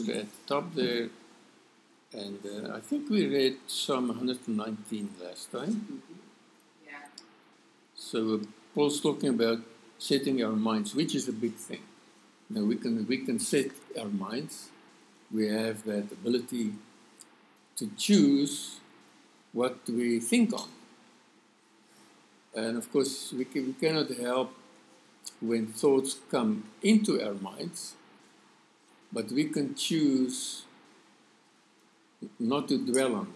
at the top there, and I think we read Psalm 119 last time. Yeah. So Paul's talking about setting our minds, which is a big thing. Now we can set our minds. We have that ability to choose what we think on. And of course, we cannot help when thoughts come into our minds, but we can choose not to dwell on them.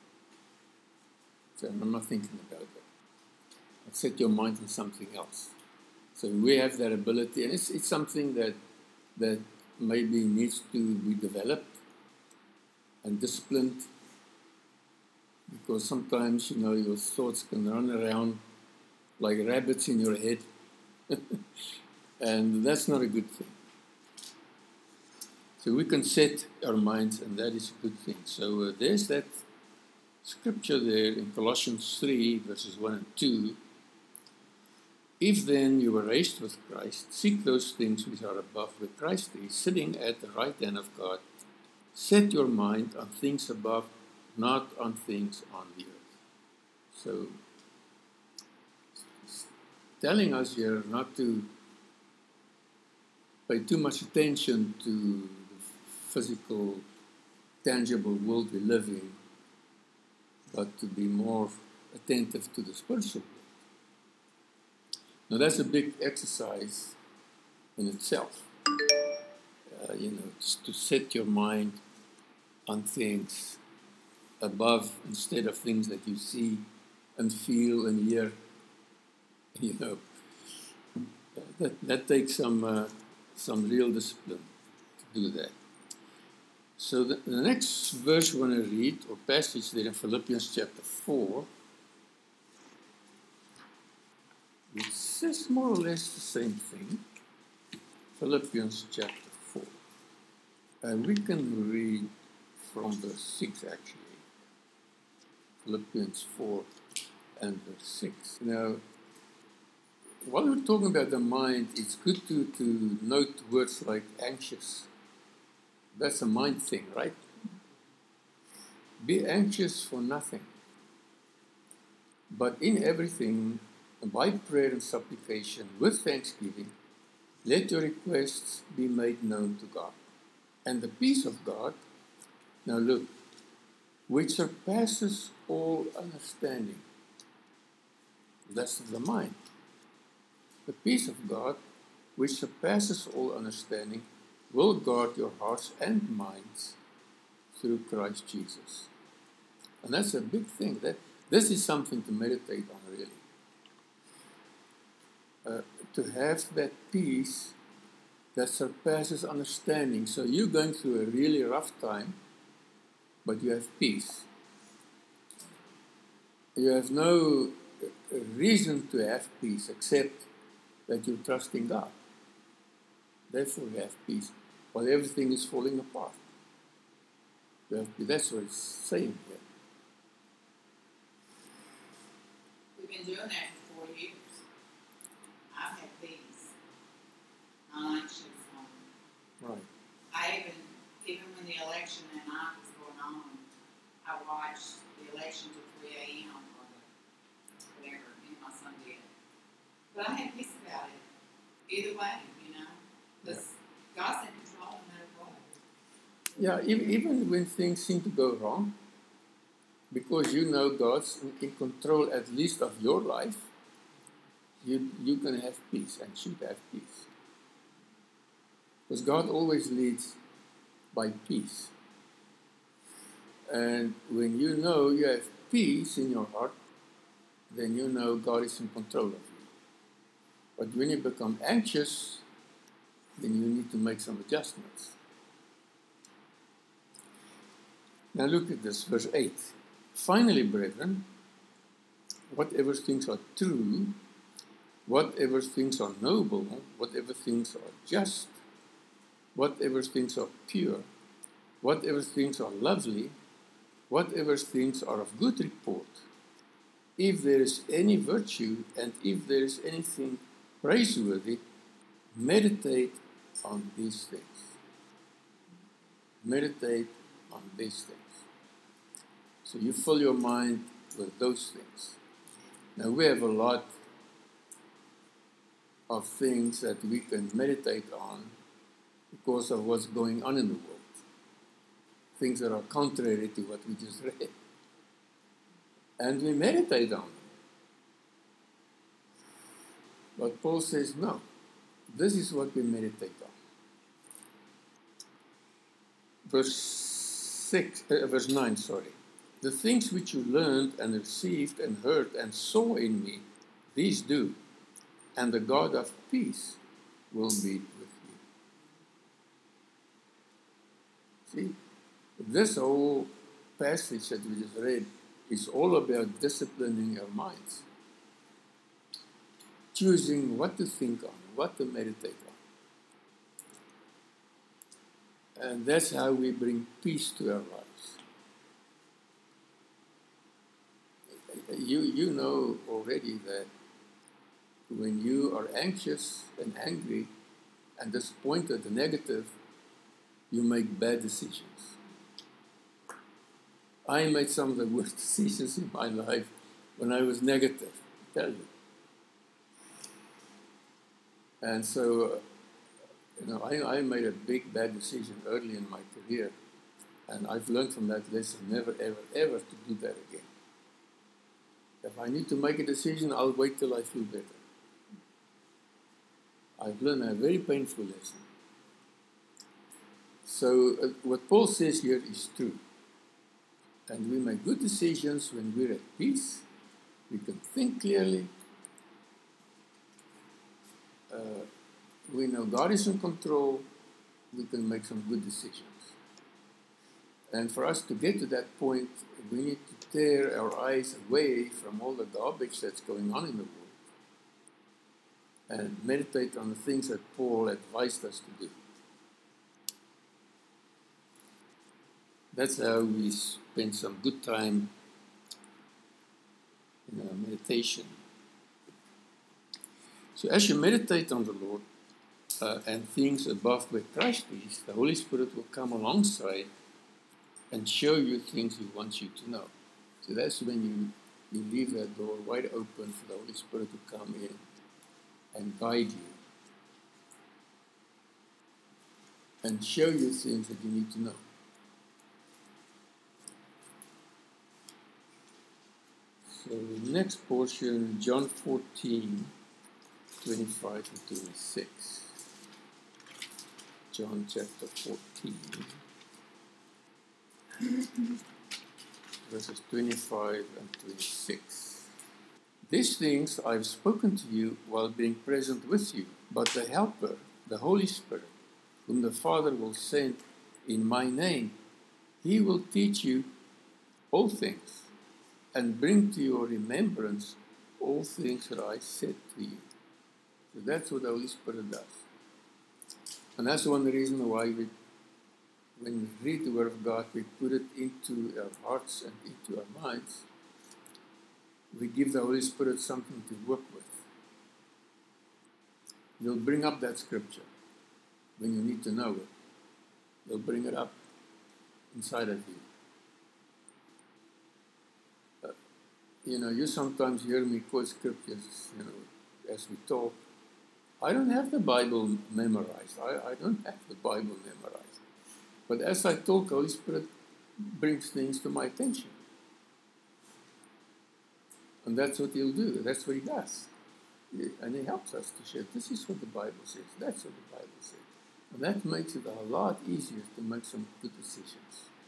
So I'm not thinking about that. Set your mind on something else. So we have that ability, and it's something that maybe needs to be developed and disciplined, because sometimes, your thoughts can run around like rabbits in your head, and that's not a good thing. So we can set our minds, and that is a good thing. So there's that scripture there in Colossians 3, verses 1 and 2. If then you were raised with Christ, seek those things which are above, where Christ is, sitting at the right hand of God. Set your mind on things above, not on things on the earth. So, it's telling us here not to pay too much attention to the physical, tangible world we live in, but to be more attentive to the spiritual world. Now that's a big exercise in itself, just to set your mind on things above instead of things that you see and feel and hear. That takes some real discipline to do that. So the next verse we want to read, or passage there in Philippians chapter 4, it says more or less the same thing. Philippians chapter 4. And we can read from verse 6 actually. Philippians 4 and verse 6. Now, while we're talking about the mind, it's good to note words like anxious. That's a mind thing, right? Be anxious for nothing, but in everything, by prayer and supplication, with thanksgiving, let your requests be made known to God. And the peace of God, now look, which surpasses all understanding. That's the mind. The peace of God, which surpasses all understanding, will guard your hearts and minds through Christ Jesus. And that's a big thing. This is something to meditate on, really. To have that peace that surpasses understanding. So you're going through a really rough time, but you have peace. You have no reason to have peace except that you trust in God. Therefore you have peace, while everything is falling apart. That's what it's saying here. We've been doing that for 4 years. I've had peace. I'm anxious. Right. Even when the election that night was going on, I watched the election till 3 a.m. or whatever, my son did. But I had peace about it. Either way, because God's in control no matter what. Yeah, even when things seem to go wrong, because God's in control at least of your life, you can have peace and should have peace. Because God always leads by peace. And when you have peace in your heart, then God is in control of you. But when you become anxious, then you need to make some adjustments. Now look at this, verse 8. Finally, brethren, whatever things are true, whatever things are noble, whatever things are just, whatever things are pure, whatever things are lovely, whatever things are of good report, if there is any virtue and if there is anything praiseworthy, meditate on these things. meditate on these things. So you fill your mind with those things. Now we have a lot of things that we can meditate on because of what's going on in the world. Things that are contrary to what we just read. And we meditate on them. But Paul says, no, this is what we meditate on. Verse 9, sorry. The things which you learned and received and heard and saw in me, these do, and the God of peace will be with you. See, this whole passage that we just read is all about disciplining our minds. Choosing what to think on, what to meditate on. And that's how we bring peace to our lives. You know already that when you are anxious and angry and disappointed and negative, you make bad decisions. I made some of the worst decisions in my life when I was negative, I tell you. And so, I made a big bad decision early in my career, and I've learned from that lesson never, ever, ever to do that again. If I need to make a decision, I'll wait till I feel better. I've learned a very painful lesson. So what Paul says here is true. And we make good decisions when we're at peace. We can think clearly. We know God is in control. We can make some good decisions. And for us to get to that point, we need to tear our eyes away from all the garbage that's going on in the world and meditate on the things that Paul advised us to do. That's how we spend some good time in our meditation. So as you meditate on the Lord and things above where Christ is, the Holy Spirit will come alongside and show you things He wants you to know. So that's when you leave that door wide open for the Holy Spirit to come in and guide you and show you things that you need to know. So the next portion, John 14, 25 to 26. John chapter 14, verses 25 and 26. These things I have spoken to you while being present with you, but the Helper, the Holy Spirit, whom the Father will send in my name, He will teach you all things and bring to your remembrance all things that I said to you. So that's what the Holy Spirit does. And that's one reason why when we read the Word of God, we put it into our hearts and into our minds. We give the Holy Spirit something to work with. He'll bring up that scripture when you need to know it. He'll bring it up inside of you. You sometimes hear me quote scriptures, as we talk. I don't have the Bible memorized. I don't have the Bible memorized. But as I talk, Holy Spirit brings things to my attention. And that's what He'll do. That's what He does. And He helps us to share. This is what the Bible says. That's what the Bible says. And that makes it a lot easier to make some good decisions.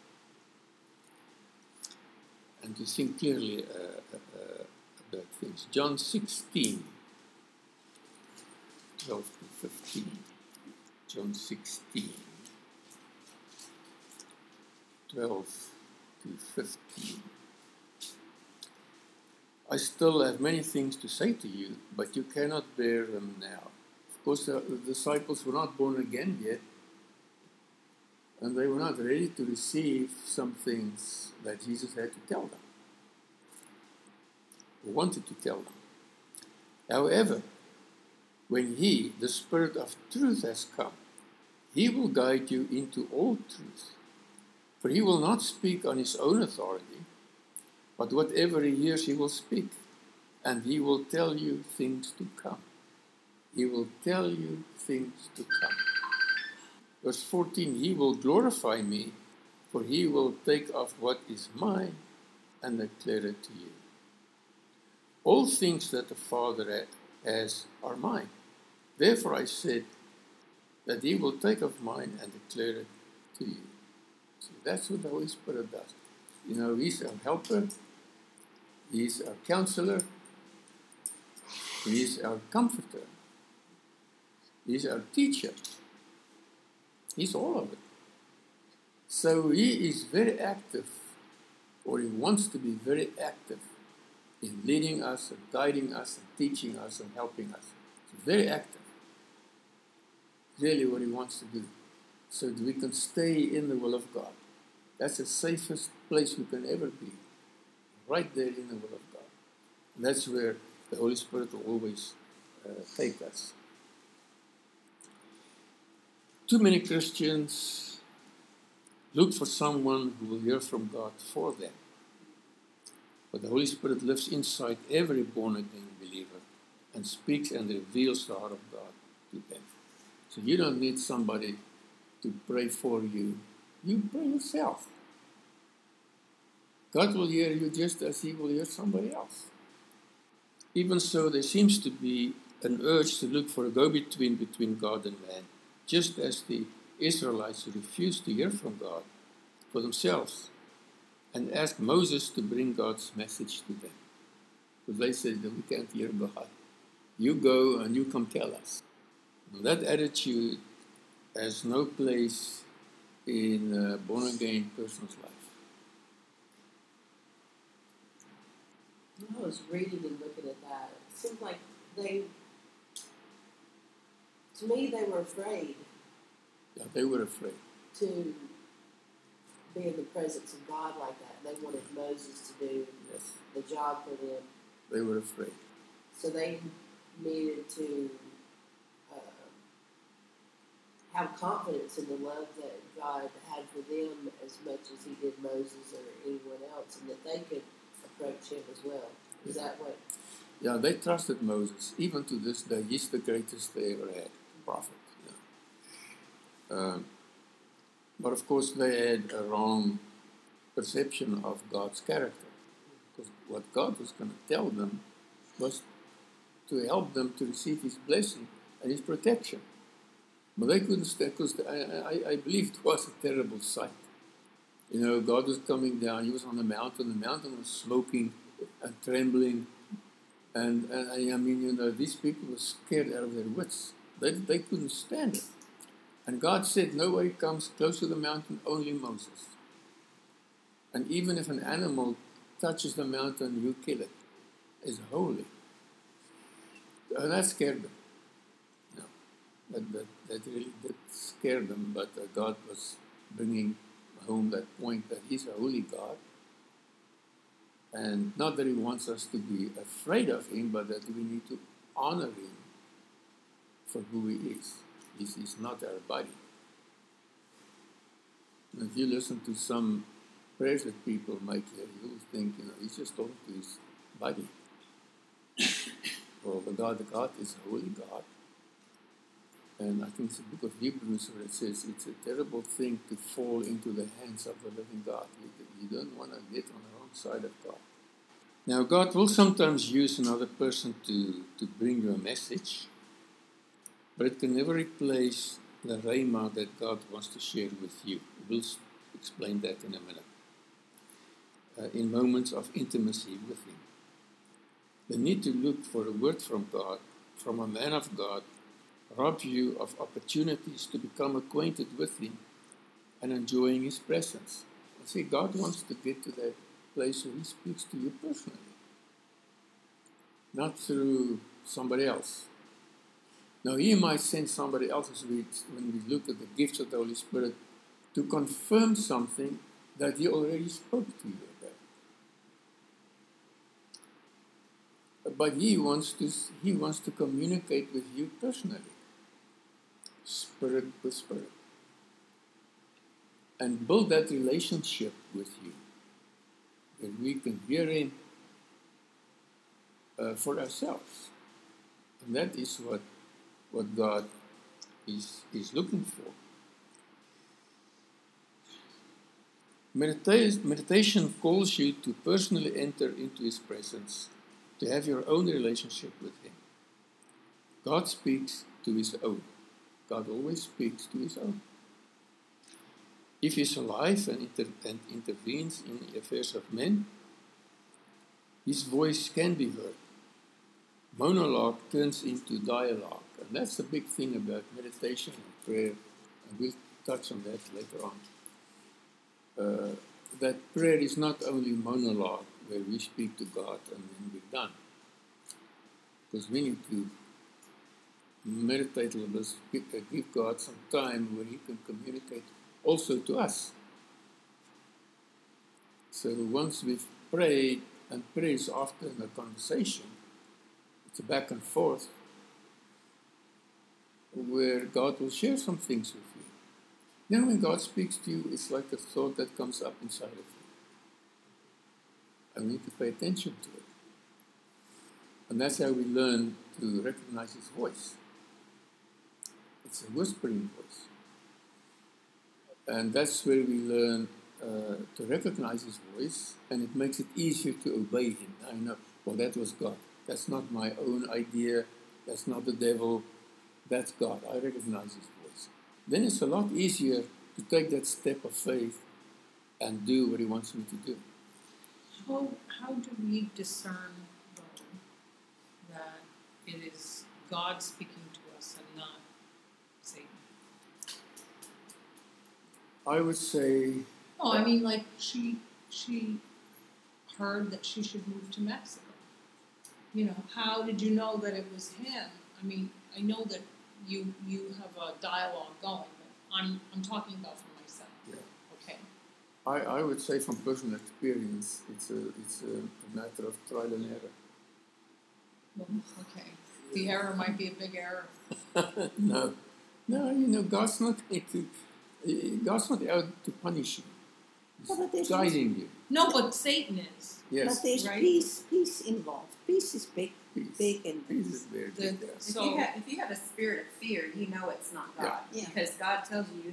And to think clearly about things. John 16, 12 to 15. John 16, 12 to 15. I still have many things to say to you, but you cannot bear them now. Of course, the disciples were not born again yet, and they were not ready to receive some things that Jesus had to tell them, or wanted to tell them. However, when He, the Spirit of truth, has come, He will guide you into all truth. For he will not speak on his own authority, but whatever he hears he will speak, and he will tell you things to come. He will tell you things to come. Verse 14, he will glorify me, for he will take off what is mine and declare it to you. All things that the Father has are mine. Therefore I said that he will take of mine and declare it to you. So that's what the Holy Spirit does. You know, he's our helper, he's our counselor, he's our comforter, he's our teacher, he's all of it. So he is very active, or he wants to be very active in leading us and guiding us and teaching us and helping us. He's very active. Really what he wants to do, so that we can stay in the will of God. That's the safest place we can ever be, right there in the will of God. And that's where the Holy Spirit will always take us. Too many Christians look for someone who will hear from God for them. But the Holy Spirit lives inside every born-again believer and speaks and reveals the heart of God to them. So you don't need somebody to pray for you. You pray yourself. God will hear you just as he will hear somebody else. Even so, there seems to be an urge to look for a go-between between God and man, just as the Israelites refused to hear from God for themselves and asked Moses to bring God's message to them. Because they said that we can't hear God. You go and you come tell us. And that attitude has no place in a born-again person's life. I was reading and looking at that. It seemed like they were afraid. Yeah, they were afraid To be in the presence of God like that. They wanted Moses to do the job for them. They were afraid. So they needed to have confidence in the love that God had for them as much as he did Moses or anyone else, and that they could approach him as well. Is that what? Yeah, they trusted Moses. Even to this day, he's the greatest they ever had, prophet. Yeah. But of course, they had a wrong perception of God's character. Because what God was going to tell them was to help them to receive his blessing and his protection. But they couldn't stand, because I believe it was a terrible sight. You know, God was coming down, he was on the mountain was smoking and trembling. And I mean, you know, these people were scared out of their wits. They couldn't stand it. And God said, nobody comes close to the mountain, only Moses. And even if an animal touches the mountain, you kill it. It's holy. And that scared them. No, that really did scare them, but God was bringing home that point that he's a holy God. And not that he wants us to be afraid of him, but that we need to honor him for who he is. He's not our body. And if you listen to some prayers that people make here, you'll think, you know, he's just talking to his body. Well, the God is a holy God. And I think it's the book of Hebrews where it says it's a terrible thing to fall into the hands of the living God. You don't want to get on the wrong side of God. Now, God will sometimes use another person to bring you a message, but it can never replace the rhema that God wants to share with you. We'll explain that in a minute. In moments of intimacy with him. The need to look for a word from God, from a man of God, robs you of opportunities to become acquainted with him and enjoying his presence. See, God wants to get to that place where he speaks to you personally, not through somebody else. Now, he might send somebody else when we look at the gifts of the Holy Spirit to confirm something that he already spoke to you about. But he wants to communicate with you personally, spirit with spirit. and build that relationship with you, that we can hear Him for ourselves. And that is what God is looking for. Meditation calls you to personally enter into His presence, to have your own relationship with Him. God speaks to His own. God always speaks to His own. If He is alive and intervenes in the affairs of men, His voice can be heard. Monologue turns into dialogue, and that's the big thing about meditation and prayer, and we'll touch on that later on. That prayer is not only monologue, where we speak to God and then we're done. Because we need to meditate a little bit, give God some time where He can communicate also to us. So once we've prayed, and prayer is often a conversation, it's a back and forth, where God will share some things with you. Then when God speaks to you, it's like a thought that comes up inside of you. And we need to pay attention to it. And that's how we learn to recognize His voice. It's a whispering voice. And that's where we learn to recognize His voice, and it makes it easier to obey Him. I know, well, that was God. That's not my own idea. That's not the devil. That's God. I recognize His voice. Then it's a lot easier to take that step of faith and do what He wants me to do. How do we discern, though, that it is God speaking to us and not Satan? I would say... Oh, I mean, like, she heard that she should move to Mexico. You know, how did you know that it was him? I mean, I know that you have a dialogue going, but I'm talking about for myself. Yeah. Okay. I would say from personal experience, it's a matter of trial and error. Well, okay. The error might be a big error. No, you know, God's not out to punish you. He's guiding you. No, but Satan is. Yes. But there's Right. peace involved. Peace is big and Peace is very big. Yeah. So If you have a spirit of fear, you know it's not God. Yeah. Because God tells you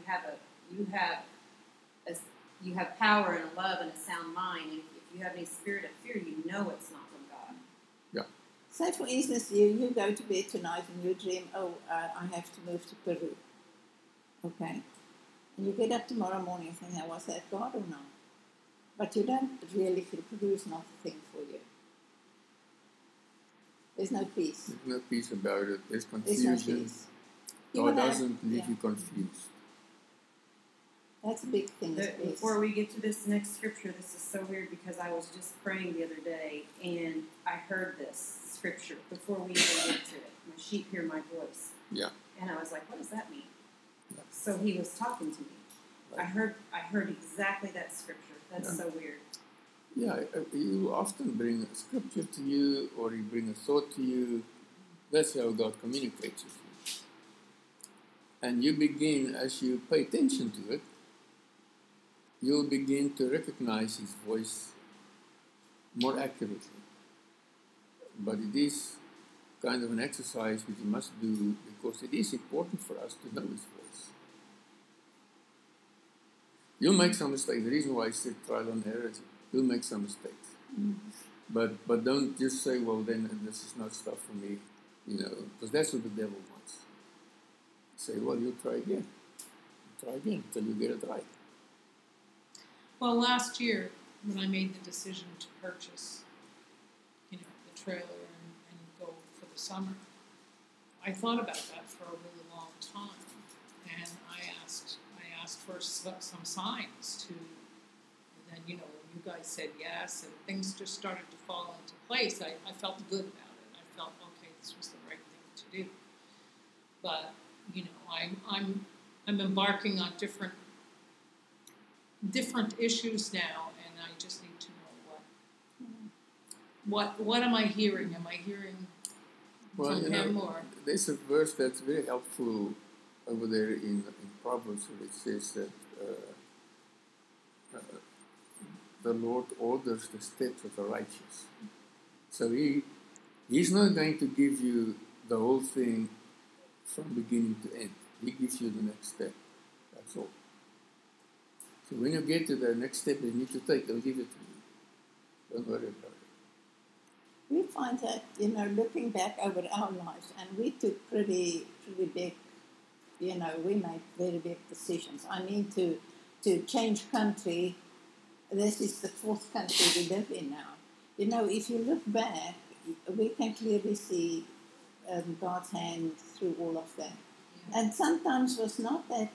you have power and a love and a sound mind, and if you have any spirit of fear, you know it's not from God. say for instance you go to bed tonight and you dream, I have to move to Peru. Okay. And you get up tomorrow morning and think, now was that God or not? But you don't really feel Peru is not the thing for you. There's no peace. There's no peace about it. There's There's no confusion. peace. God doesn't leave you confused. That's a big thing. Is peace. Before we get to this next scripture, this is so weird because I was just praying the other day and I heard this scripture before we even get to it. My sheep hear my voice. Yeah. And I was like, what does that mean? Yeah. So He was talking to me. Right. I heard exactly that scripture. That's so weird. Yeah, He will often bring a scripture to you, or He bring a thought to you. That's how God communicates with you. And you begin, as you pay attention to it, you'll begin to recognize His voice more accurately. But it is kind of an exercise which you must do because it is important for us to know His voice. You'll make some mistakes. The reason why I said trial and error is you'll make some mistakes. But don't just say, well, then this is not stuff for me, you know, because that's what the devil wants. Say, well, you'll try again. Try again until you get it right. well, last year when I made the decision to purchase, you know, the trailer and go for the summer, I thought about that for a really long time, and I asked for some signs to, and then, you know, when you guys said yes, and things just started to fall into place, I felt good about it. I felt, okay, this was the right thing to do. But, you know, I'm embarking on different issues now, and I just need to know what am I hearing? Am I hearing Well, from you him know, or? there's a verse that's very helpful over there in Proverbs where it says that the Lord orders the steps of the righteous. So He's not going to give you the whole thing from beginning to end. He gives you the next step. That's all. So when you get to the next step you need to take, He'll give it to you. Don't worry about it. We find that, looking back over our lives, and we took pretty big, we made very big decisions. I mean, to change country, this is the fourth country we live in now. If you look back, we can clearly see God's hand through all of that. And sometimes was not that,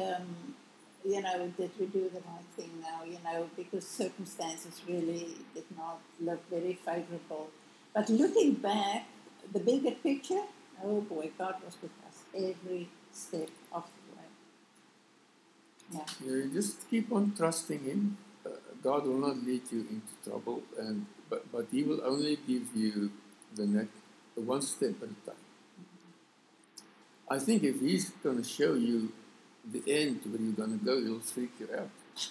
that we do the right thing now, because circumstances really did not look very favorable. But looking back, the bigger picture, oh boy, God was with us every step of the way. Yeah. You just keep on trusting Him. God will not lead you into trouble, but He will only give you the one step at a time. I think if He's going to show you the end where you're going to go, He'll freak you out.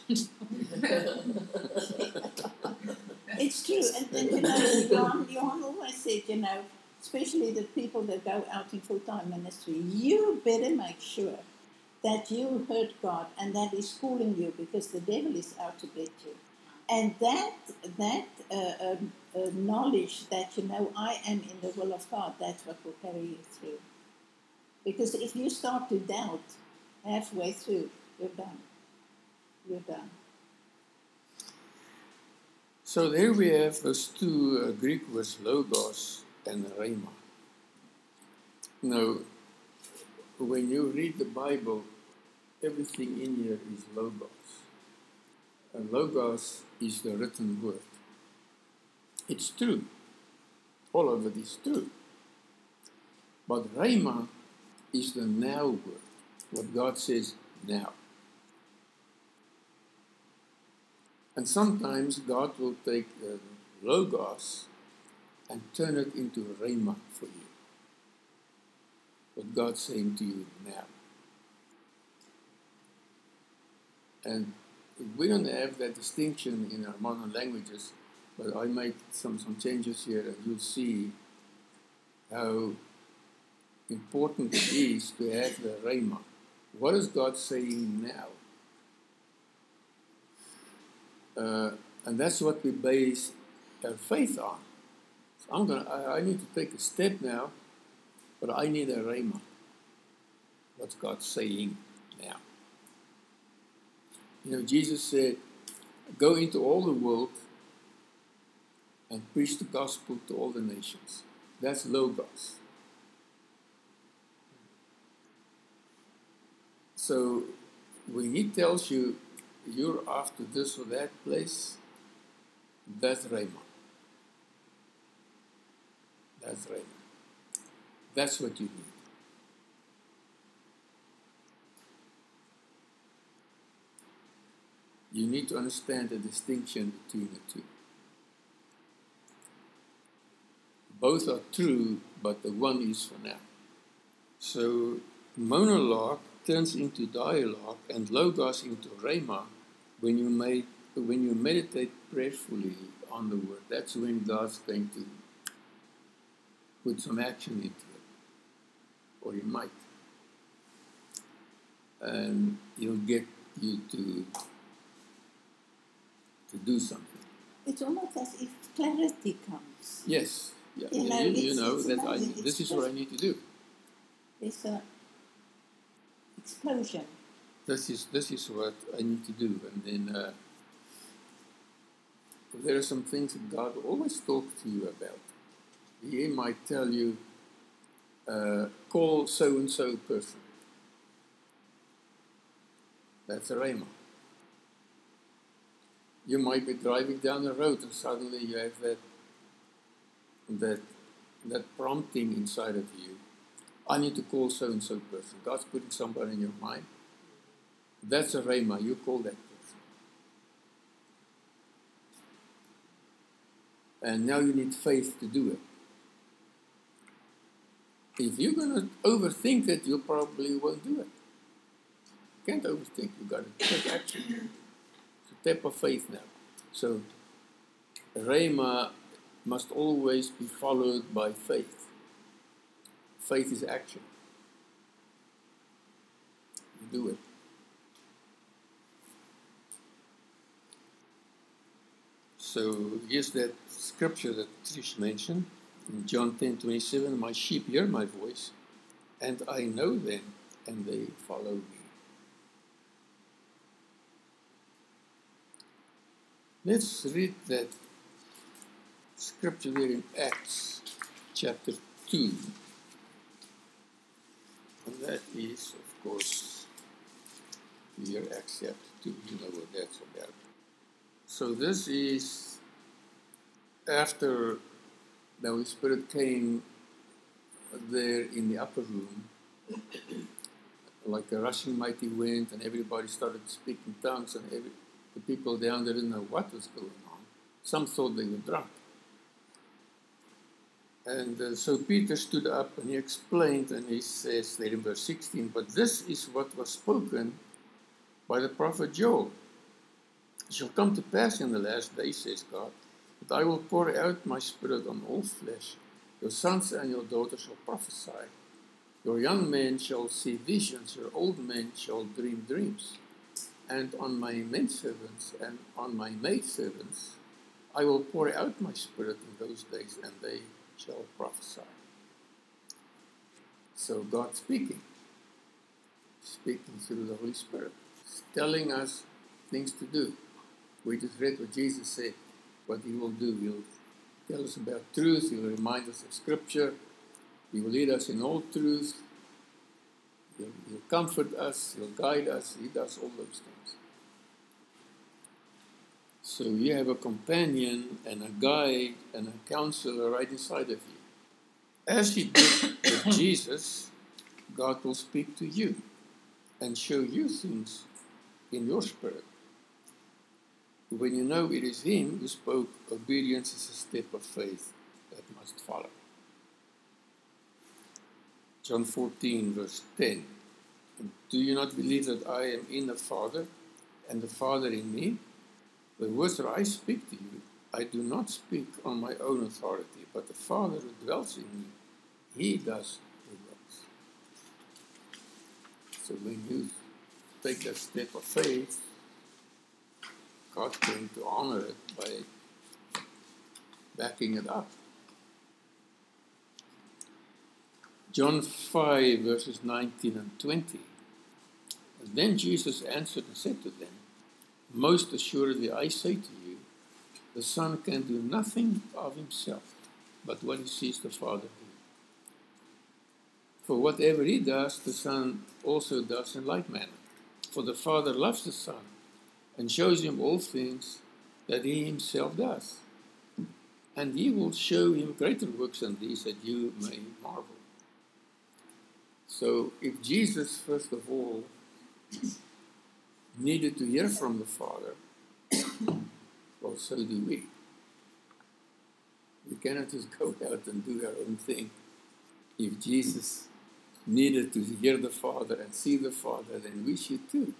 It's true, and Johan always said, especially the people that go out in full-time ministry, you better make sure that you heard God and that He's calling you, because the devil is out to get you. And that knowledge that, I am in the will of God, that's what will carry you through. Because if you start to doubt halfway through, you're done. You're done. So there we have those two Greek words, logos and rhema. Now, when you read the Bible, everything in here is logos. And logos is the written word. It's true. All of it is true. But rhema is the now word. What God says now. And sometimes God will take logos and turn it into rhema for you. What God's saying to you now. And we don't have that distinction in our modern languages, but I made some changes here, and you'll see how important it is to have the rhema. What is God saying now? And that's what we base our faith on. So I need to take a step now, but I need a rhema. What's God saying now? Jesus said, go into all the world and preach the gospel to all the nations. That's logos. So when He tells you, you're after this or that place, that's rhema. That's rhema. That's what you need. You need to understand the distinction between the two. Both are true, but the one is for now. So monologue turns into dialogue and logos into rhema when you meditate prayerfully on the word. That's when God's going to put some action into it. Or He might. And He'll get you to do something. It's almost as if clarity comes. Yes. Yeah. It's that amazing. this is what I need to do. It's an explosion. This is what I need to do. And then there are some things that God always talks to you about. He might tell you, call so-and-so person. That's a rhema. You might be driving down the road and suddenly you have that prompting inside of you. I need to call so-and-so person. God's putting somebody in your mind. That's a rhema. You call that person. And now you need faith to do it. If you're going to overthink it, you probably won't do it. You can't overthink. You've got to take action. It's a step of faith now. So, Rhema must always be followed by faith. Faith is action. You do it. So here's that scripture that Trish mentioned in John 10:27. My sheep hear my voice, and I know them, and they follow me. Let's read that scripture there in Acts chapter 2. And that is, of course, here Acts chapter 2. You know what that's about. So this is after the Holy Spirit came there in the upper room, like a rushing mighty wind, and everybody started speaking tongues, and the people down there didn't know what was going on. Some thought they were drunk. And so Peter stood up and he explained, and he says there in verse 16, but this is what was spoken by the prophet Joel. It shall come to pass in the last days, says God, that I will pour out my spirit on all flesh. Your sons and your daughters shall prophesy. Your young men shall see visions, your old men shall dream dreams. And on my menservants and on my maidservants I will pour out my spirit in those days, and they shall prophesy. So God speaking through the Holy Spirit, telling us things to do. We just read what Jesus said, what he will do. He'll tell us about truth, he'll remind us of Scripture, he will lead us in all truth, he'll comfort us, he'll guide us, he does all those things. So you have a companion and a guide and a counselor right inside of you. As he did with Jesus, God will speak to you and show you things in your spirit. When you know it is him who spoke, obedience is a step of faith that must follow. John 14, verse 10. Do you not believe that I am in the Father, and the Father in me? The words that I speak to you, I do not speak on my own authority, but the Father who dwells in me, he does the works. So when you take that step of faith, God came to honor it by backing it up. John 5, verses 19 and 20. And then Jesus answered and said to them, most assuredly I say to you, the Son can do nothing of himself, but what he sees the Father do. For whatever he does, the Son also does in like manner. For the Father loves the Son, and shows him all things that he himself does. And he will show him greater works than these, that you may marvel. So if Jesus, first of all, needed to hear from the Father, well, so do we. We cannot just go out and do our own thing. If Jesus needed to hear the Father and see the Father, then we should too.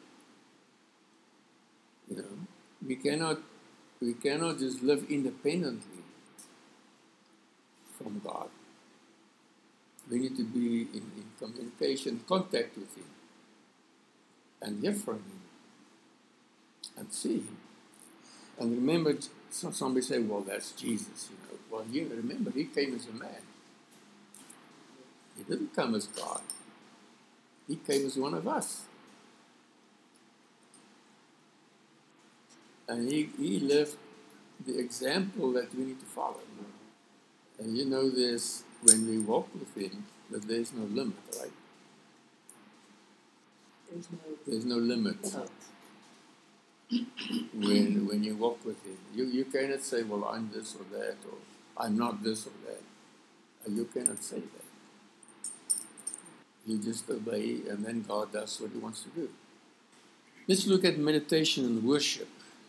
You know, we cannot just live independently from God. We need to be in communication, contact with him, and hear from him, and see him. And remember, somebody say, well, that's Jesus, you know. Well, you remember, he came as a man. He didn't come as God. He came as one of us. And he left the example that we need to follow. And you know this, when we walk with him, that there's no limit, right? There's no limit. When you walk with him. You cannot say, well, I'm this or that, or I'm not this or that. You cannot say that. You just obey, and then God does what he wants to do. Let's look at meditation and worship.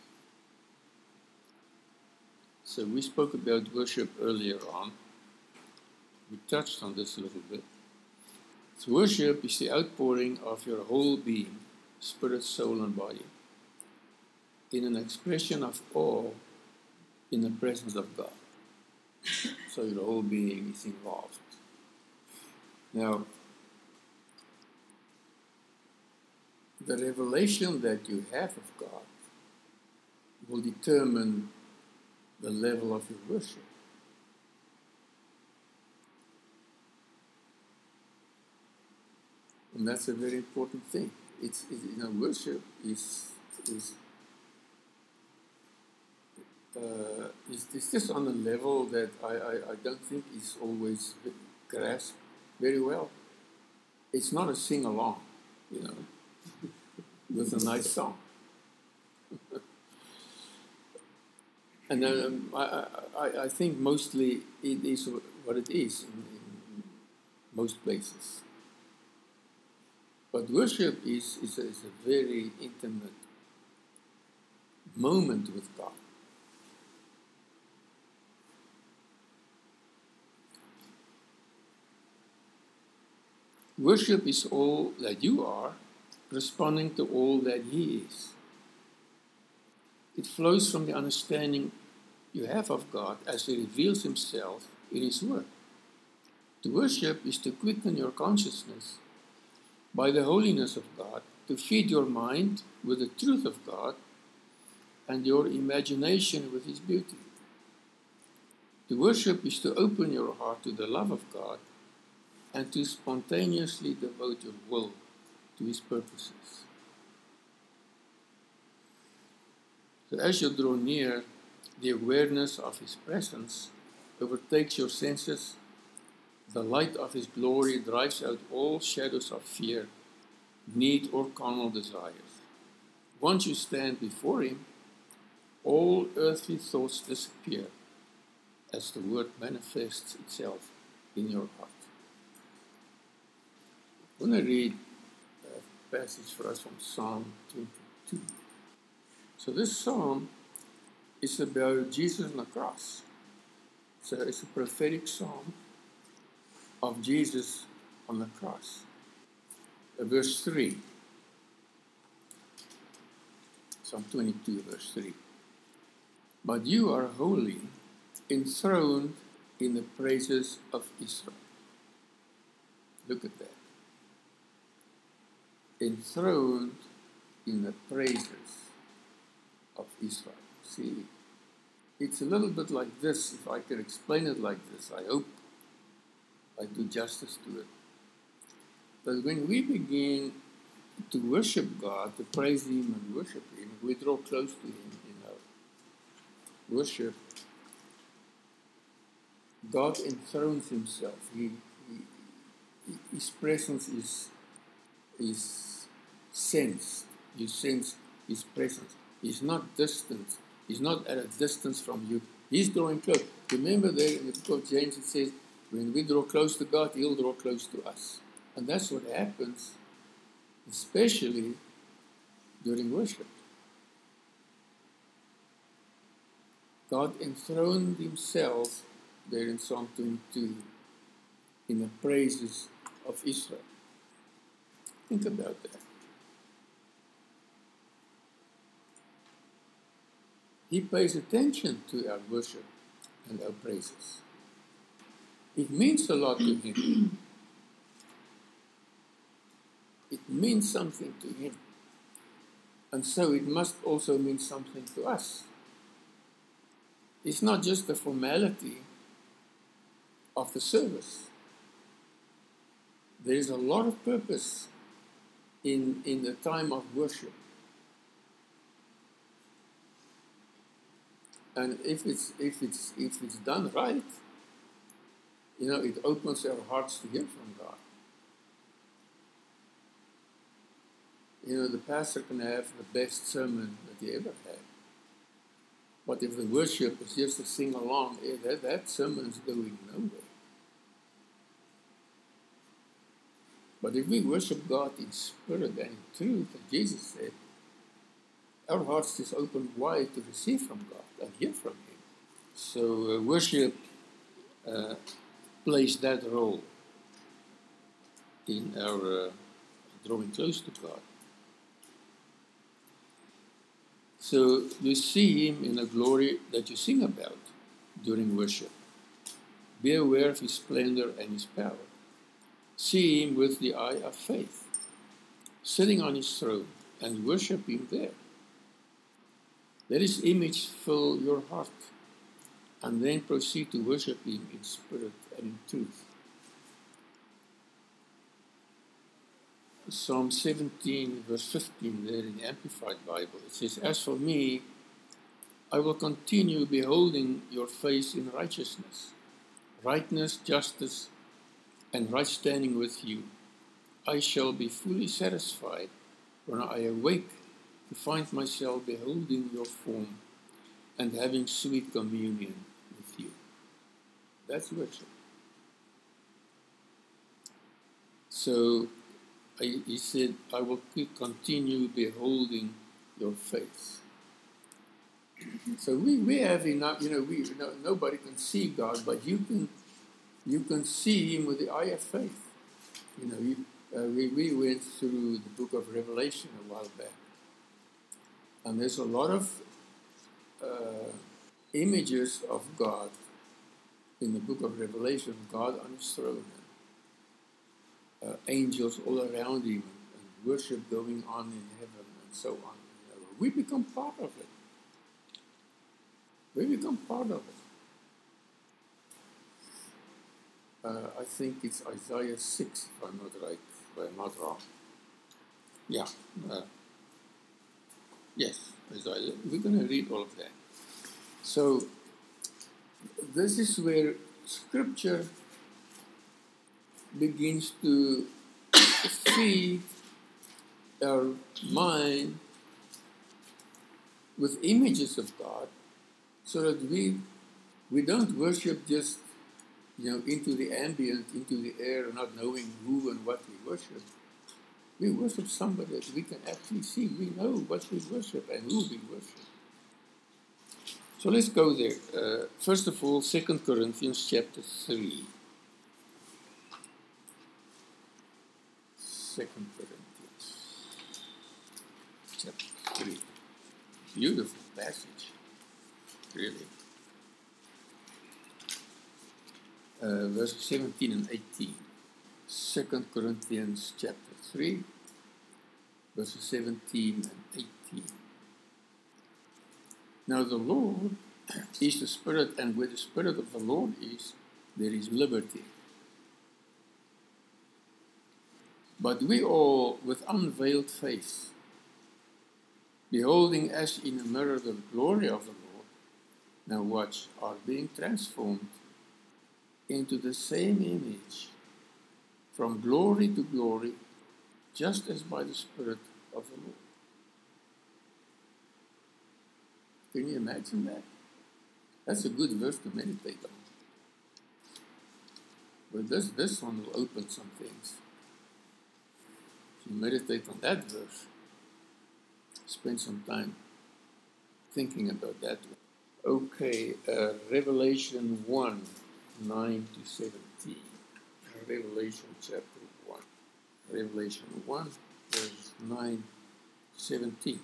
So we spoke about worship earlier on. We touched on this a little bit. So worship is the outpouring of your whole being, spirit, soul, and body, in an expression of awe in the presence of God. So your whole being is involved. Now, the revelation that you have of God will determine the level of your worship. And that's a very important thing. Worship is just on a level that I don't think is always grasped very well. It's not a sing-along, with a nice song. And I think mostly it is what it is in most places. But worship is a very intimate moment with God. Worship is all that you are, responding to all that He is. It flows from the understanding you have of God as He reveals Himself in His Word. To worship is to quicken your consciousness by the holiness of God, to feed your mind with the truth of God and your imagination with His beauty. To worship is to open your heart to the love of God and to spontaneously devote your will to His purposes. So as you draw near, the awareness of His presence overtakes your senses. The light of His glory drives out all shadows of fear, need, or carnal desires. Once you stand before Him, all earthly thoughts disappear as the Word manifests itself in your heart. I want to read a passage for us from Psalm 22. So this psalm is about Jesus on the cross. So it's a prophetic psalm of Jesus on the cross. Verse 3. Psalm 22, verse 3. But you are holy, enthroned in the praises of Israel. Look at that. Enthroned in the praises of Israel. See, it's a little bit like this. If I could explain it like this, I hope I do justice to it. But when we begin to worship God, to praise Him and worship Him, we draw close to Him in our worship. God enthrones Himself. His presence is sensed. You sense His presence. He's not distant. He's not at a distance from you. He's drawing close. Remember there in the book of James it says, when we draw close to God, He'll draw close to us. And that's what happens, especially during worship. God enthroned Himself there in Psalm 22 in the praises of Israel. Think about that. He pays attention to our worship and our praises. It means a lot to Him. It means something to Him. And so it must also mean something to us. It's not just the formality of the service. There is a lot of purpose in the time of worship. And if it's done right, it opens our hearts to hear from God. The pastor can have the best sermon that he ever had. But if the worship is just a sing-along, that sermon is going nowhere. But if we worship God in spirit and in truth, as Jesus said, our hearts just open wide to receive from God and hear from Him. So worship plays that role in our drawing close to God. So you see him in a glory that you sing about during worship. Be aware of his splendor and his power. See him with the eye of faith, sitting on his throne, and worship him there. Let his image fill your heart, and then proceed to worship him in spirit and in truth. Psalm 17, verse 15, there in the Amplified Bible, it says, "As for me, I will continue beholding your face in righteousness, rightness, justice, and right standing with you. I shall be fully satisfied when I awake to find myself beholding your form and having sweet communion with you." That's worship. So he said, "I will continue beholding your face." So we have enough, nobody can see God, but you can see him with the eye of faith. We went through the book of Revelation a while back, and there's a lot of images of God in the book of Revelation, God on his throne, angels all around him, and worship going on in heaven, and so on. We become part of it. We become part of it. I think it's Isaiah 6, if I'm not right, if I'm not wrong. Yeah. Yes, Isaiah. We're going to read all of that. So, this is where Scripture begins to feed our mind with images of God, so that we don't worship just into the ambient, into the air, not knowing who and what we worship. We worship somebody that we can actually see. We know what we worship and who we worship. So let's go there. First of all, 2 Corinthians chapter 3. 2 Corinthians chapter 3. Beautiful passage, really. Verses 17 and 18. 2 Corinthians chapter 3, verses 17 and 18. Now the Lord is the Spirit, and where the Spirit of the Lord is, there is liberty. But we all, with unveiled face, beholding as in a mirror the glory of the Lord, now watch, are being transformed into the same image, from glory to glory, just as by the Spirit of the Lord. Can you imagine that? That's a good verse to meditate on. But this one will open some things. If you meditate on that verse, spend some time thinking about that one. Okay, Revelation 1, 9 to 17. Revelation chapter 1. Revelation 1, verse 9 to 17.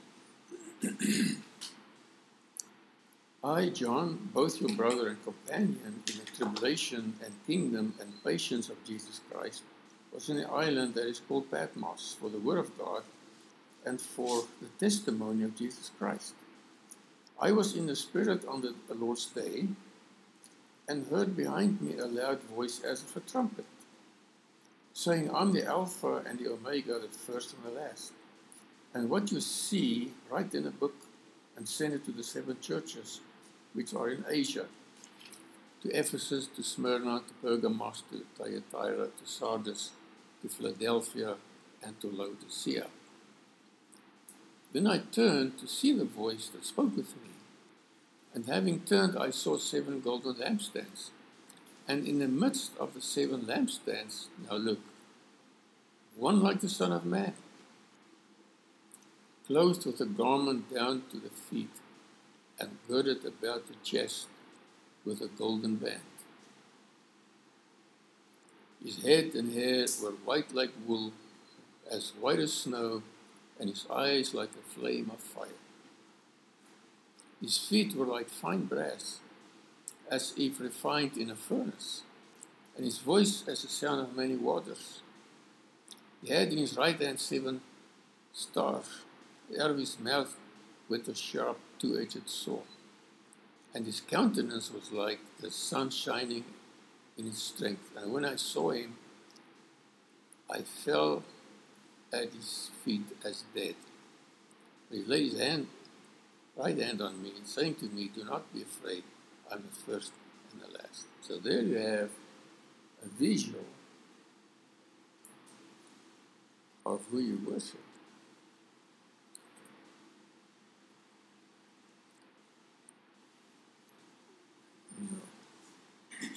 I, John, both your brother and companion in the tribulation and kingdom and patience of Jesus Christ, was in the island that is called Patmos for the word of God and for the testimony of Jesus Christ. I was in the Spirit on the Lord's day, and heard behind me a loud voice as of a trumpet, saying, I'm the Alpha and the Omega, the first and the last. And what you see, write in a book and send it to the 7 churches which are in Asia, to Ephesus, to Smyrna, to Pergamos, to Thyatira, to Sardis, to Philadelphia, and to Laodicea. Then I turned to see the voice that spoke with me. And having turned, I saw 7 golden lampstands. And in the midst of the 7 lampstands, now look, one like the Son of Man, clothed with a garment down to the feet, and girded about the chest with a golden band. His head and hair were white like wool, as white as snow, and his eyes like a flame of fire. His feet were like fine brass, as if refined in a furnace, and his voice as the sound of many waters. He had in his right hand 7 stars, out of his mouth with a sharp two-edged sword, and his countenance was like the sun shining in its strength. And when I saw him, I fell at his feet as dead. He laid his right hand on me, saying to me, "Do not be afraid, I'm the first and the last." So there you have a visual of who you worship. You know,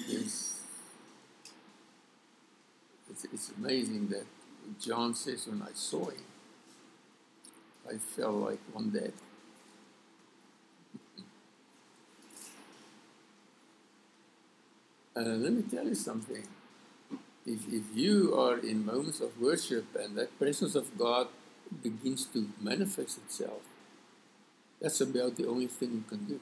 it's amazing that John says, when I saw him, I felt like one dead. Let me tell you something. If you are in moments of worship and that presence of God begins to manifest itself, that's about the only thing you can do.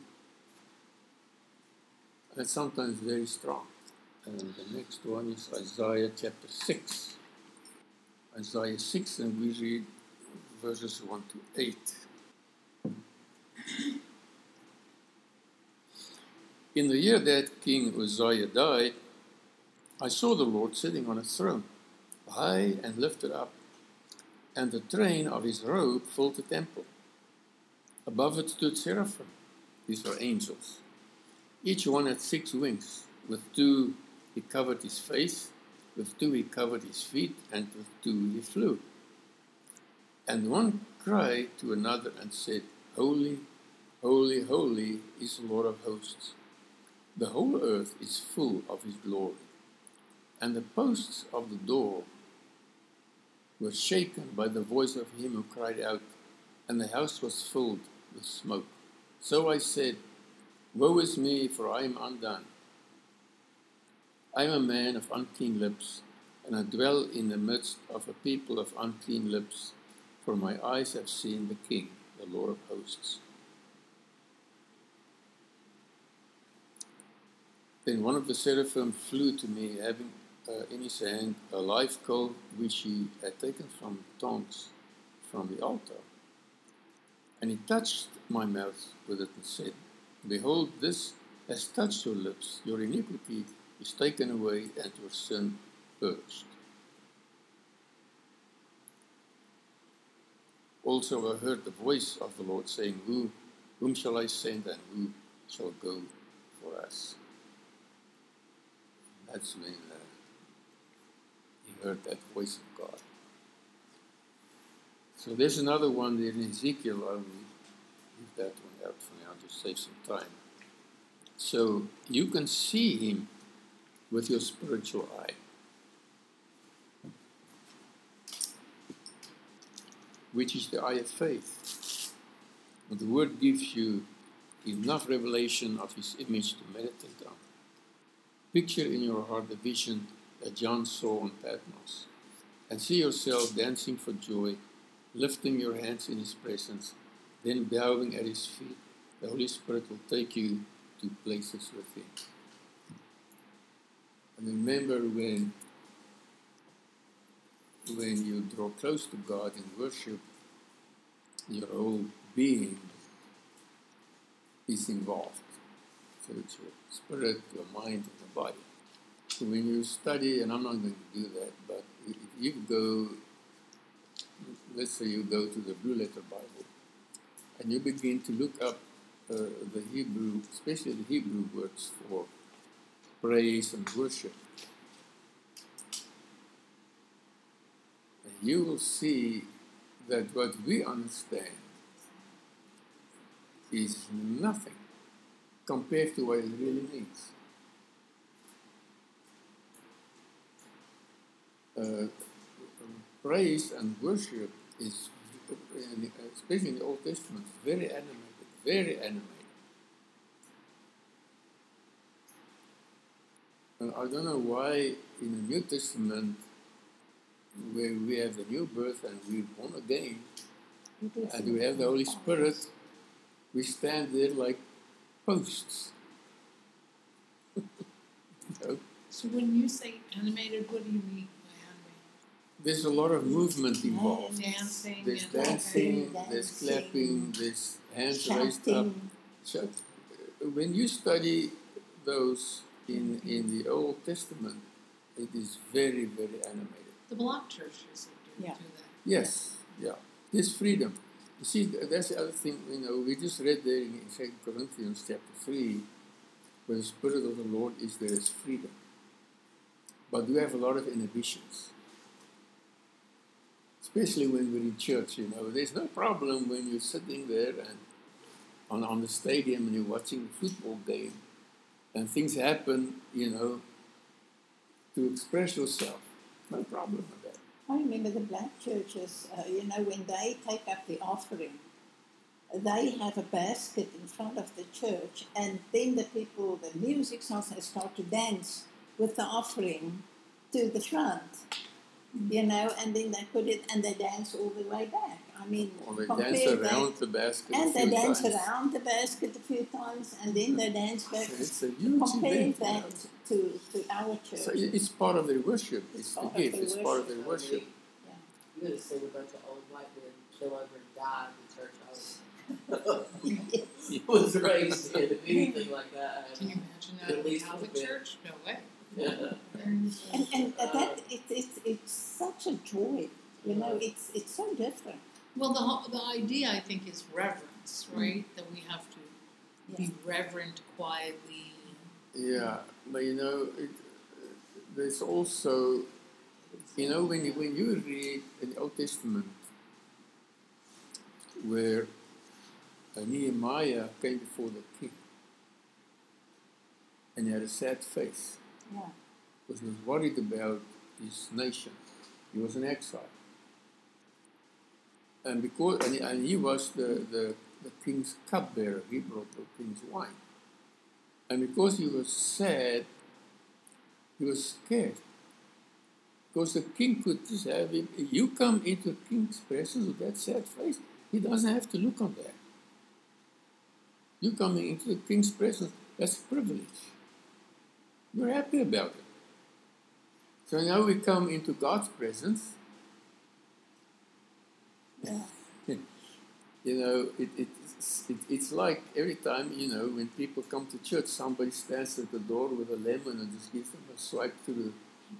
And it's sometimes very strong. And the next one is Isaiah chapter 6. Isaiah 6, and we read verses 1 to 8. In the year that King Uzziah died, I saw the Lord sitting on a throne, high and lifted up, and the train of his robe filled the temple. Above it stood seraphim. These were angels. Each one had 6 wings. With 2 he covered his face, with 2 he covered his feet, and with 2 he flew. And one cried to another and said, "Holy, holy, holy is the Lord of hosts. The whole earth is full of his glory." And the posts of the door were shaken by the voice of him who cried out, and the house was filled with smoke. So I said, "Woe is me, for I am undone. I am a man of unclean lips, and I dwell in the midst of a people of unclean lips, for my eyes have seen the King, the Lord of hosts." Then one of the seraphim flew to me, having in his hand a live coal which he had taken from tongs from the altar. And he touched my mouth with it and said, "Behold, this has touched your lips. Your iniquity is taken away, and your sin purged." Also I heard the voice of the Lord saying, Whom shall I send, and who shall go for us?" That's when he heard that voice of God. So there's another one there in Ezekiel. I'll leave that one out for now, just save some time. So you can see him with your spiritual eye, which is the eye of faith. And the Word gives you enough revelation of his image to meditate on. Picture in your heart the vision that John saw on Patmos, and see yourself dancing for joy, lifting your hands in his presence, then bowing at his feet. The Holy Spirit will take you to places with him. And remember, when you draw close to God in worship, your whole being is involved. So it's your spirit, your mind, and your body. So when you study, and I'm not going to do that, but if you go, let's say you go to the Blue Letter Bible, and you begin to look up the Hebrew, especially the Hebrew words for praise and worship, and you will see that what we understand is nothing compared to what it really means. Praise and worship is, especially in the Old Testament, very animated, very animated. And I don't know why in the New Testament, where we have the new birth and we're born again, and we have the Holy Spirit, We stand there like posts. So when you say animated, what do you mean by animated? There's a lot of movement involved. Dancing There's and dancing, Dancing. there's clapping, there's hands raised up. Shouting. So, when you study those in the Old Testament, it is very, very animated. the block churches do Yeah. that. Yes, yeah. There's freedom. You see, that's the other thing, we just read there in 2 Corinthians chapter 3, where the Spirit of the Lord is, there is freedom. But we have a lot of inhibitions. Especially when we're in church, There's no problem when you're sitting there and on the stadium and you're watching a football game and things happen, to express yourself. No problem with that. I remember the black churches, when they take up the offering, they have a basket in front of the church, and then the music starts, they start to dance with the offering to the front, and then they put it, and they dance all the way back. I mean, Or they compare dance that- around the basket and a they few dance times. around the basket a few times, and then they dance back. It's a huge Compare event. that to our church. So it's part of their worship. It's It's the part of gift. their It's part of their worship. You would have seen a bunch of old white men kill over and die in the church I was raised in. If anything like that Can you happened. imagine At that in a least Catholic a bit. church? No way. Yeah. And that it's such a joy. It's so different. Well, the idea, I think, is reverence, right? That we have to be reverent quietly. Yeah, but there's also, when you read in the Old Testament where Nehemiah came before the king and he had a sad face Yeah. because he was worried about his nation. He was in exile. And he was the king's cupbearer. He brought the king's wine. And because he was sad, he was scared. Because the king could just have him. You come into the king's presence with that sad face, he doesn't have to look on that. You coming into the king's presence, that's a privilege. You're happy about it. So now we come into God's presence. Yeah. It's like every time, when people come to church, somebody stands at the door with a lemon and just gives them a swipe through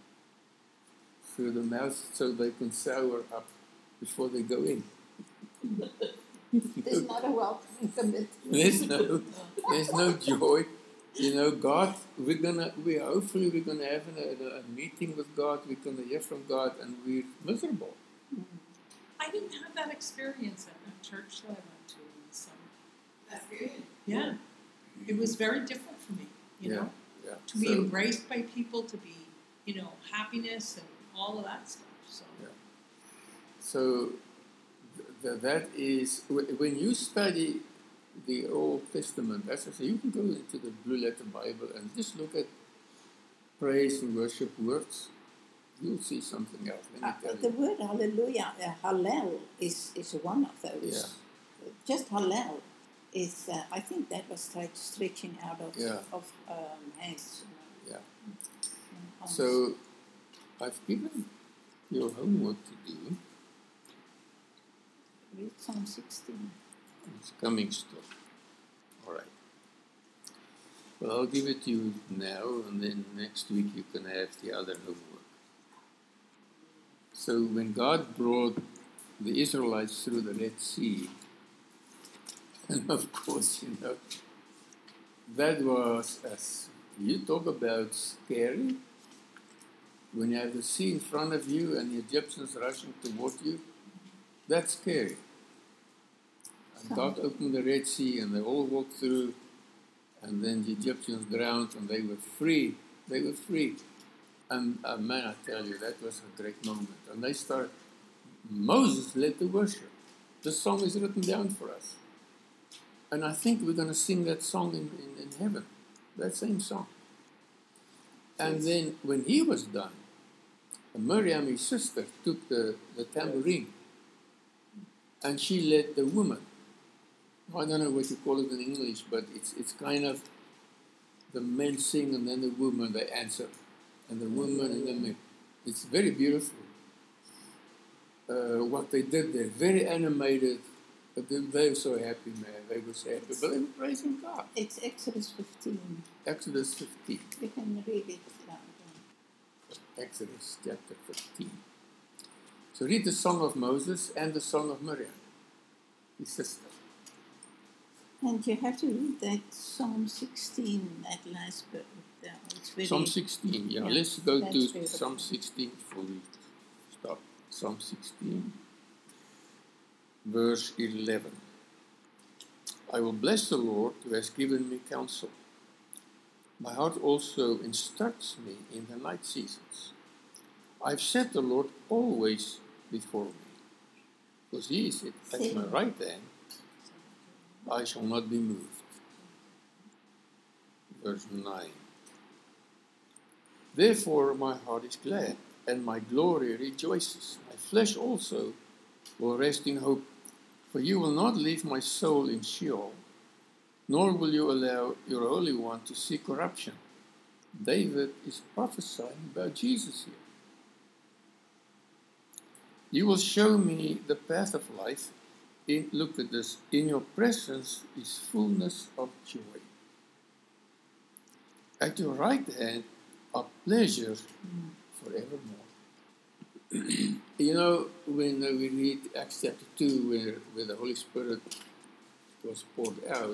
the mouth so they can sour up before they go in. There's not a welcoming committee. There's no joy. God, hopefully we're gonna have a meeting with God. We're gonna hear from God, and we're miserable. I didn't have that experience at that church that I went to in the summer. That's good. Yeah. It was very different for me, Yeah. to be embraced by people, to be, happiness and all of that stuff. So So that is, when you study the Old Testament, as I say, you can go into the Blue Letter Bible and just look at praise and worship words. You'll see something else. Let me tell The you. word hallelujah, Hallel, is one of those. Yeah. Just Hallel is, I think that was stretching out of Yeah. hands. Yeah. Arms. So I've given your homework to do. Read Psalm 16. It's coming still. All right. Well, I'll give it to you now, and then next week you can have the other homework. So when God brought the Israelites through the Red Sea, and of course, that was, as you talk about scary, when you have the sea in front of you and the Egyptians rushing toward you, that's scary. And God opened the Red Sea and they all walked through, and then the Egyptians drowned and they were free. They were free. And man, I tell you, that was a great moment. And they started, Moses led the worship. The song is written down for us. And I think we're going to sing that song in heaven, that same song. And then when he was done, Miriam, his sister, took the tambourine and she led the woman. I don't know what you call it in English, but it's kind of the men sing and then the women they answer, and the woman and the men. It's very beautiful. What they did there, very animated. But they were so happy, man. They were so happy, but they were praising God. It's Exodus 15. Exodus 15. You can read it down. Exodus chapter 15. So read the Song of Moses and the Song of Miriam, his sister. And you have to read that Psalm 16, that last bit. It's very, Psalm 16, yeah. Yeah, Let's go that's to beautiful. Psalm 16 before we stop. Psalm 16, verse 11. I will bless the Lord who has given me counsel. My heart also instructs me in the night seasons. I've set the Lord always before me. Because he is at my right hand, I shall not be moved. Verse 9. Therefore my heart is glad, and my glory rejoices. My flesh also will rest in hope, for you will not leave my soul in Sheol, nor will you allow your Holy One to see corruption. David is prophesying about Jesus here. You will show me the path of life. Look at this. In your presence is fullness of joy. At your right hand are pleasures forevermore. You know, when we read Acts chapter 2, where the Holy Spirit was poured out,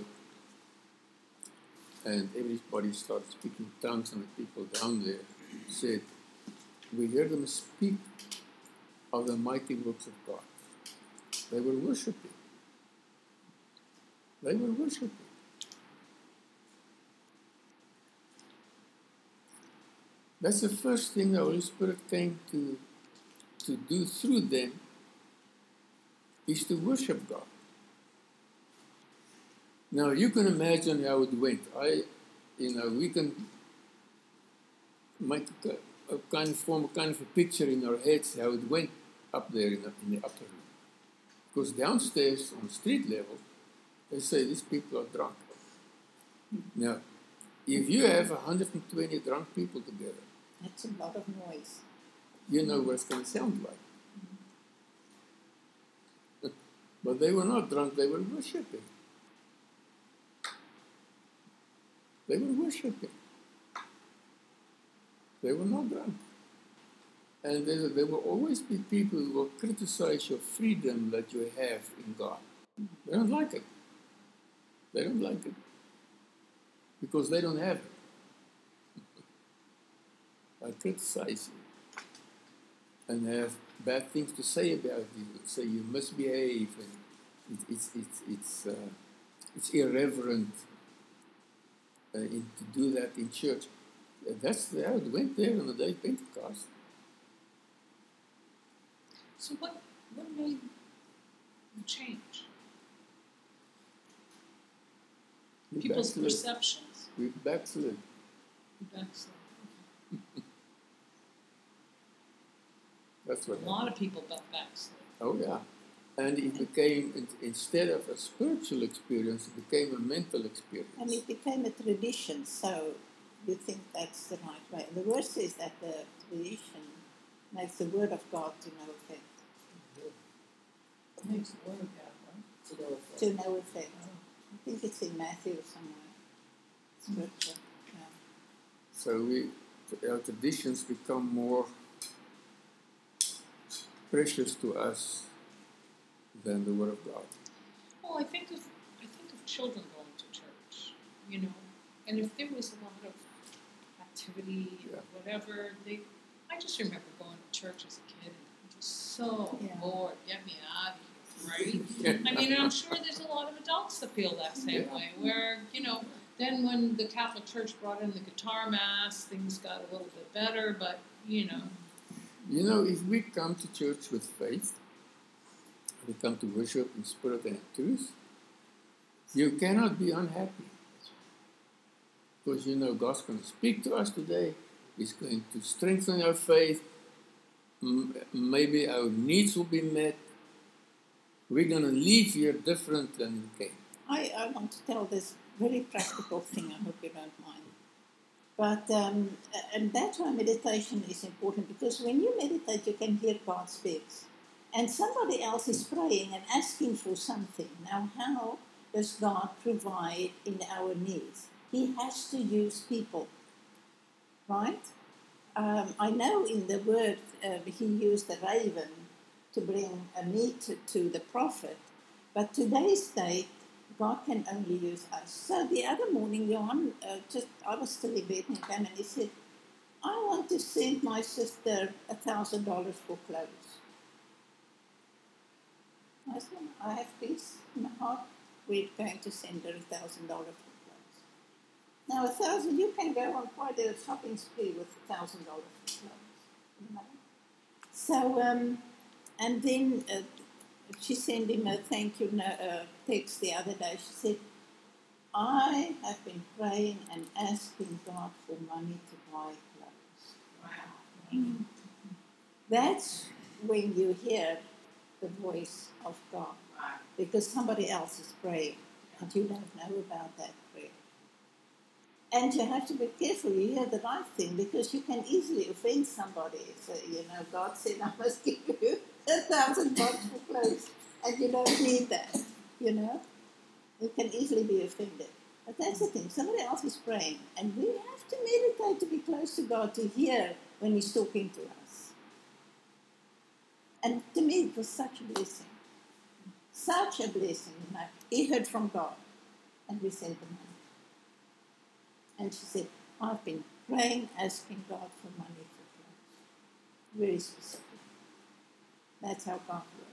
and everybody started speaking tongues, and the people down there said, we heard them speak of the mighty works of God. They were worshiping. They were worshiping. That's the first thing the Holy Spirit came to do through them, is to worship God. Now you can imagine how it went. We can make form a kind of a picture in our heads how it went up there in the upper room. Because downstairs on street level, they say these people are drunk. Now, if you have 120 drunk people together, that's a lot of noise. you know what it's going to sound like. But they were not drunk, they were worshiping. They were worshiping. They were not drunk. And there will always be people who will criticize your freedom that you have in God. They don't like it. They don't like it. Because they don't have it. I criticize you. And have bad things to say about you. Say you misbehave. And it's irreverent to do that in church. That's how it went there on the day of Pentecost. So what made the change? We People's backslid. perceptions. We backslid. That's That's what a lot of people backslid. Oh, yeah. And it became, instead of a spiritual experience, it became a mental experience. And it became a tradition, so you think that's the right way. The worst is that the tradition makes the word of God to no effect. It makes the word of God, right? To no effect. I think it's in Matthew somewhere. Scripture. Yeah. So our traditions become more precious to us than the Word of God. Well, I think of children going to church, and if there was a lot of activity or whatever, I just remember going to church as a kid and just so bored, get me out of here, right? I mean, and I'm sure there's a lot of adults that feel that same way, where, then when the Catholic Church brought in the guitar mass, things got a little bit better, but, if we come to church with faith, we come to worship in spirit and in truth, you cannot be unhappy. Because God's going to speak to us today. He's going to strengthen our faith. Maybe our needs will be met. We're going to leave here different than we came. I want to tell this very practical thing. I hope you don't mind. But and that's why meditation is important, because when you meditate, you can hear God speaks, and somebody else is praying and asking for something. Now, how does God provide in our needs? He has to use people, right? I know in the word he used a raven to bring a meat to the prophet, but today's date, God can only use us. So the other morning, Johan, I was still in bed, and he came and he said, I want to send my sister $1,000 for clothes. I said, I have peace in my heart. We're going to send her $1,000 for clothes. Now, 1,000, you can go on quite a shopping spree with $1,000 for clothes. You know? So, and then she sent him a thank you text the other day. She said, I have been praying and asking God for money to buy clothes. Wow. That's when you hear the voice of God, Right. because somebody else is praying and you don't know about that prayer. And you have to be careful you hear the right thing, because you can easily offend somebody. So, God said, I must give you $1,000 for clothes, and you don't need that, You can easily be offended. But that's the thing, somebody else is praying, and we have to meditate to be close to God, to hear when He's talking to us. And to me, it was such a blessing. Such a blessing. He heard from God, and we sent him money. And she said, I've been praying, asking God for money for clothes. Very specific. That's how God works.